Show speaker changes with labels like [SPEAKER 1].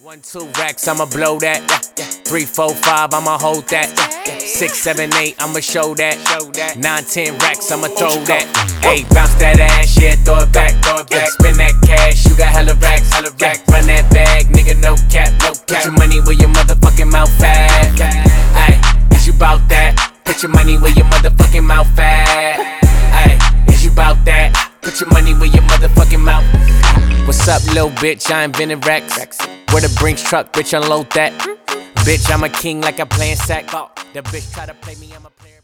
[SPEAKER 1] 1, 2 racks, I'ma blow that. 3, 4, 5, I'ma hold that. 6, 7, 8, I'ma show that. 9, 10 racks, I'ma throw that. Hey, bounce that ass, yeah, throw it back. Spend that cash, you got hella racks. Run that bag, nigga, no cap. Put your money where your motherfucking mouth at. Ay, is you bout that? Put your money where your motherfucking mouth at. Ay, is you bout that? Put your money where your motherfucking mouth. What's up, little bitch? I invented racks. Where the Brinks truck, bitch, unload that. Bitch, I'm a king like I'm playing sack. The bitch try to play me, I'm a player.